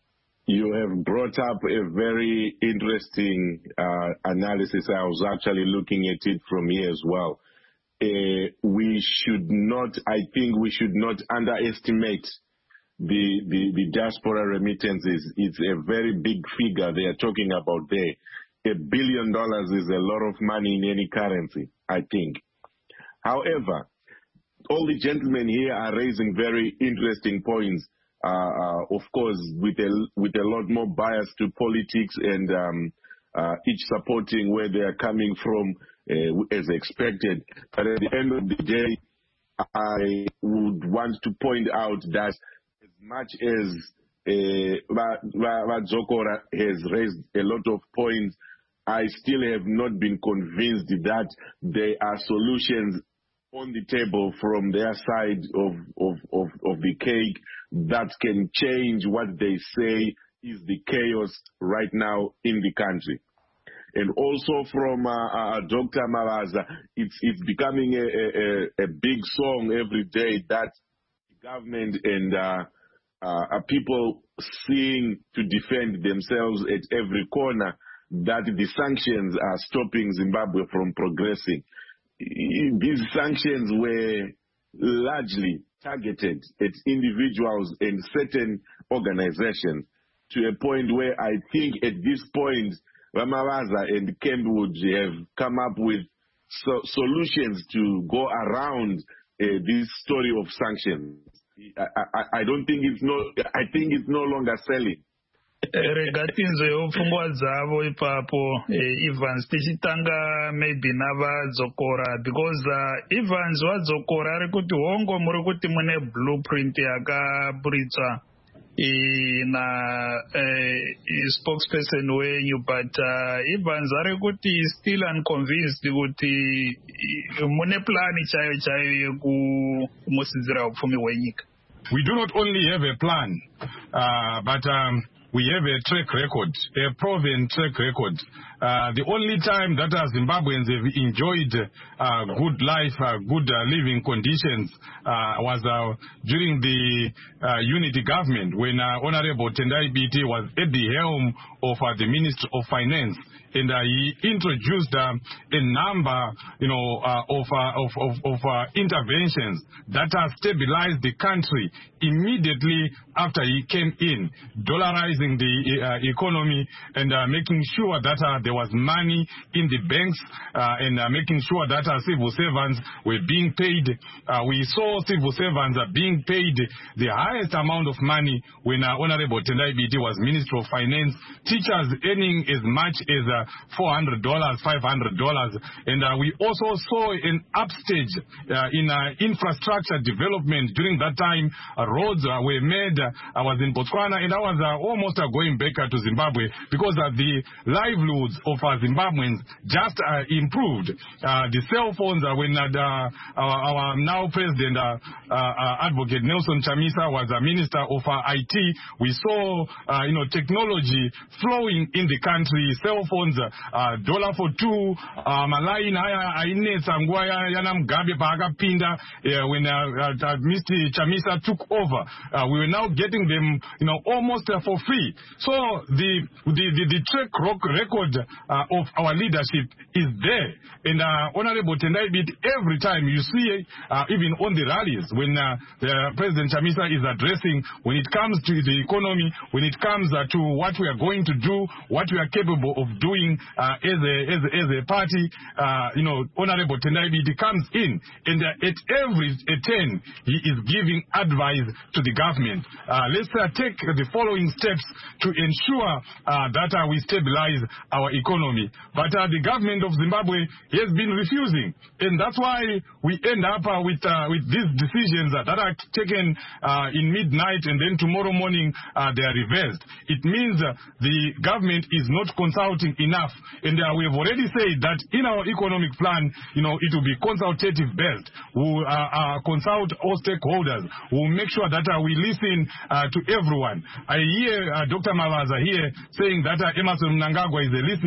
You have brought up a very interesting analysis. I was actually looking at it from here as well. I think we should not underestimate the diaspora remittances. It's a very big figure they are talking about there. $1 billion is a lot of money in any currency, I think. However, all the gentlemen here are raising very interesting points. Of course, with a lot more bias to politics and each supporting where they are coming from as expected. But at the end of the day, I would want to point out that as much as Zokora has raised a lot of points, I still have not been convinced that there are solutions on the table from their side of the cake that can change what they say is the chaos right now in the country. And also from Dr. Mavaza, it's becoming a big song every day that the government and people seeing to defend themselves at every corner, that the sanctions are stopping Zimbabwe from progressing. These sanctions were largely targeted at individuals and certain organizations to a point where I think at this point, Ramavaza and Kenwood have come up with solutions to go around this story of sanctions. I don't think I think it's no longer selling.
Regatinzewo pfungwa dzavo ipapo Evans tichitanga maybe navadzokora because Evans wadzokora ari kuti hongo muri kuti mune blueprint yakaburitswa na spokesperson wenyu, but Evans ari kuti still unconvinced kuti mune plani chaiyo yekumusidzira upfumi hwenyika.
We do not only have a plan, but we have a track record, a proven track record. The only time that Zimbabweans have enjoyed good life, good living conditions was during the unity government when Honorable Tendai Biti was at the helm of the Ministry of Finance. And he introduced a number, of interventions that stabilized the country immediately after he came in, dollarizing the economy and making sure that there was money in the banks and making sure that civil servants were being paid. We saw civil servants being paid the highest amount of money when Honorable Tendai Biti was Minister of Finance. Teachers earning as much as $400, $500, and we also saw an upstage in infrastructure development during that time. Roads were made. I was in Botswana and I was almost going back to Zimbabwe because the livelihoods of Zimbabweans just improved. The cell phones, when our now President Advocate Nelson Chamisa was a Minister of IT, we saw technology flowing in the country. Cell phones, dollar for two, malaini ainetsa nguwa yana Mugabe paakapinda when Mr. Chamisa took over. We were now getting them, almost for free. So the track record of our leadership is there. And Honorable Tendai Biti, every time you see, even on the rallies, when the President Chamisa is addressing, when it comes to the economy, when it comes to what we are going to do, what we are capable of doing as a party, Honorable Tendai Biti comes in, and at every turn he is giving advice to the government. Let's take the following steps to ensure that we stabilize our economy. But the government of Zimbabwe has been refusing, and that's why we end up with these decisions that are taken in midnight, and then tomorrow morning they are reversed. It means the government is not consulting enough, and we have already said that in our economic plan, it will be consultative based. We'll consult all stakeholders. We'll make sure that we listen to everyone. I hear Dr. Mavaza here saying that Emmerson Mnangagwa is a listening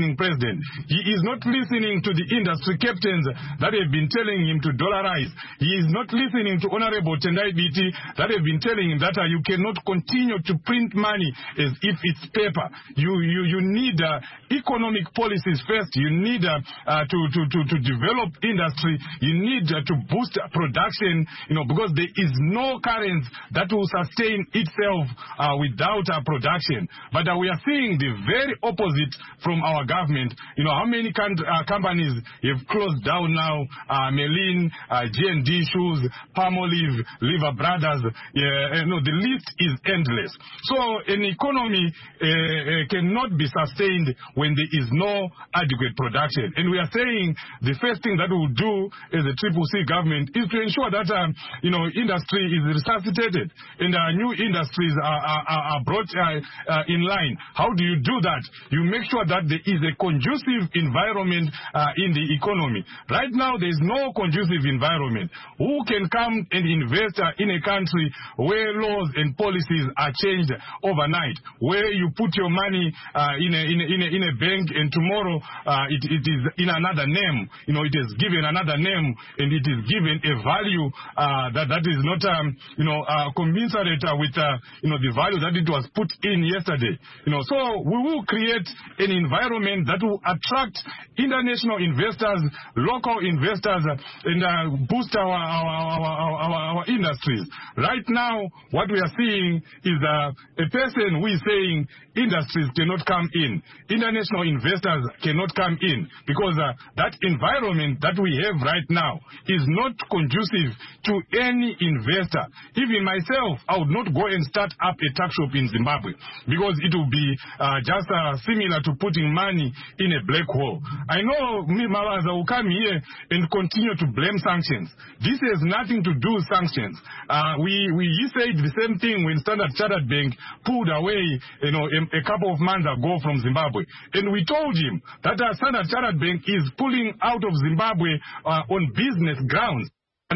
listening, President. He is not listening to the industry captains that have been telling him to dollarize. He is not listening to Honorable Tendai Biti that have been telling him that you cannot continue to print money as if it's paper. You need economic policies first. You need to develop industry. You need to boost production, because there is no currency that will sustain itself without production. But we are seeing the very opposite from our government. How many companies have closed down now? Melin, G&D Shoes, Palmolive, Lever Brothers. The list is endless. So an economy cannot be sustained when there is no adequate production. And we are saying the first thing that we will do as a CCC government is to ensure that industry is resuscitated and new industries are brought in line. How do you do that? You make sure that there is a conducive environment in the economy. Right now, there is no conducive environment. Who can come and invest in a country where laws and policies are changed overnight, where you put your money in a bank and tomorrow it is in another name? It is given another name and it is given a value that is not commensurate with the value that it was put in yesterday. So we will create an environment that will attract international investors, local investors, and boost our industries. Right now, what we are seeing is a person who is saying industries cannot come in, international investors cannot come in, because that environment that we have right now is not conducive to any investor. Even myself, I would not go and start up a tuck shop in Zimbabwe, because it will be just similar to putting money in a black hole. I know Mabaza will come here and continue to blame sanctions. This has nothing to do with sanctions. He said the same thing when Standard Chartered Bank pulled away, a couple of months ago from Zimbabwe. And we told him that Standard Chartered Bank is pulling out of Zimbabwe on business grounds.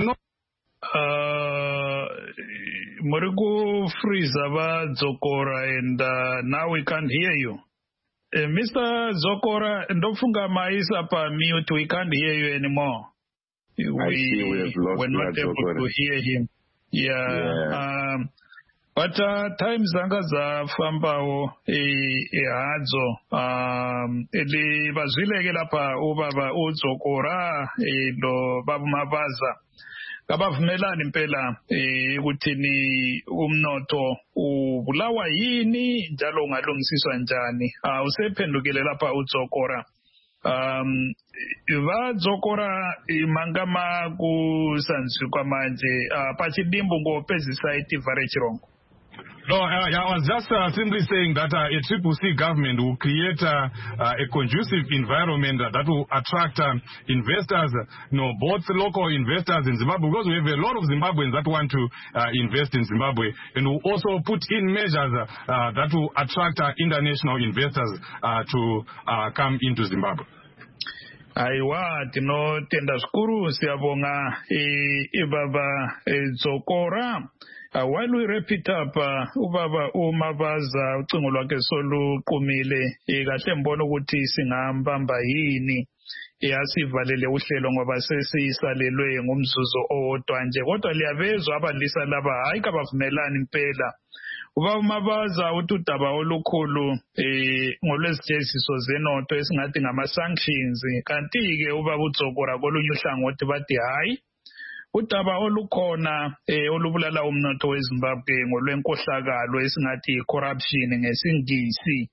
Muriku Friza Zokora, and now we can't hear you. Mr. Zokora, Ndofunga Maisa pa mute, we can't hear you anymore. We're not able to hear him. Yeah. But time zanga za fambao hadzo eli bazwileke lapha ubaba uZokora lo baba Mabaza kabavumelani impela ukuthini umnotho ubulawa yini njalo ungalungisiswa njani. Usephendukile lapha uZokora. Vadzokora mangama kusanzikwa manje pachidimbu ngopezisa itivhare chirongo.
No, I was just simply saying that a CCC government will create a conducive environment that will attract investors, both local investors in Zimbabwe, because we have a lot of Zimbabweans that want to invest in Zimbabwe, and will also put in measures that will attract international investors to come into Zimbabwe.
Aiwa tinotenda zvikuru siyabonga ibaba Zokora. While we wrap it up, ubaba uMabaza ucingo lwakhe soluqumile kahle mbona ukuthi singahamba yini yasivalele uhlelo ngoba sesisalelwe ngumzuzu owodwa nje, kodwa liyavezwa abalisa laba hayi kabavumelani impela. Ubaba uMabaza uthi udaba olukhulu ngolwezijesiso zenotho esingathi ngama-sanctions, kanti-ke ubaba uZokora kolunye uhlangothi bathi hayi udaba olukhona olubulala umnotho weZimbabwe ngolwenkohlakalo esingathi corruption ngesingisi.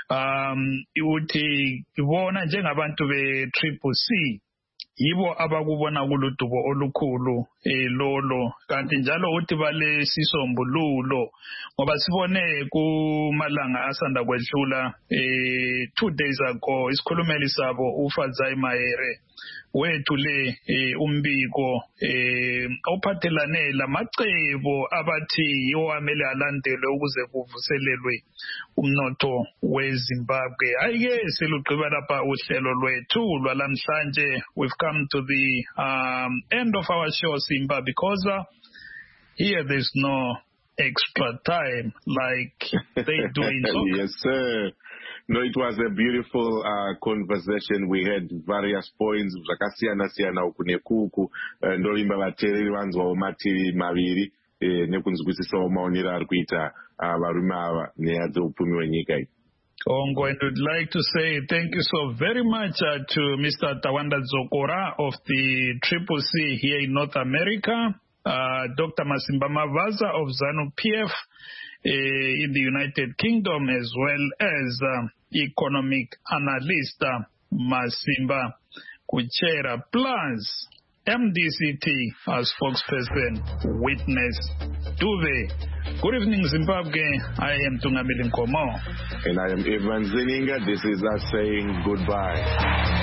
Uthi ibona njengabantu be-CCC yibo abakubona kuludubo olukhulu lolo, kanti njalo uthi bale sisombululo ngoba sibone kumalanga asanda kwedlula 2 days ago isikhulumeli sabo uFadzai Mahere wethule umbiko ophathelane lamacebo abathi yiwo amele alandelwe ukuze kuvuselelwe umnotho weZimbabwe. Ayike selugqiba lapha uhlelo lwethu lwalamhlanje. We've come to the end of our show, Simba, because here there's no extra time like they do in soccer.
Yes, sir. No, it was a beautiful conversation. We had various points. Zvakasiyana-siyana uku nekuku. Ndoimba vateereri vanzwawo mativi maviri nekunzwisisawo maonero ari kuita varume ava nyaya dzeupfumi hwenyika iyi.
Ongo, and would like to say thank you so very much to Mr. Tawanda Dzokora of the CCC here in North America, Dr. Masimba Mavaza of ZANU-PF in the United Kingdom, as well as economic analyst Masimba Kuchera, plus MDCT as spokesperson, Witness Duve. Good evening, Zimbabwe. I am Tungamili Nkomo.
And I am Evan Zeninga. This is us saying goodbye.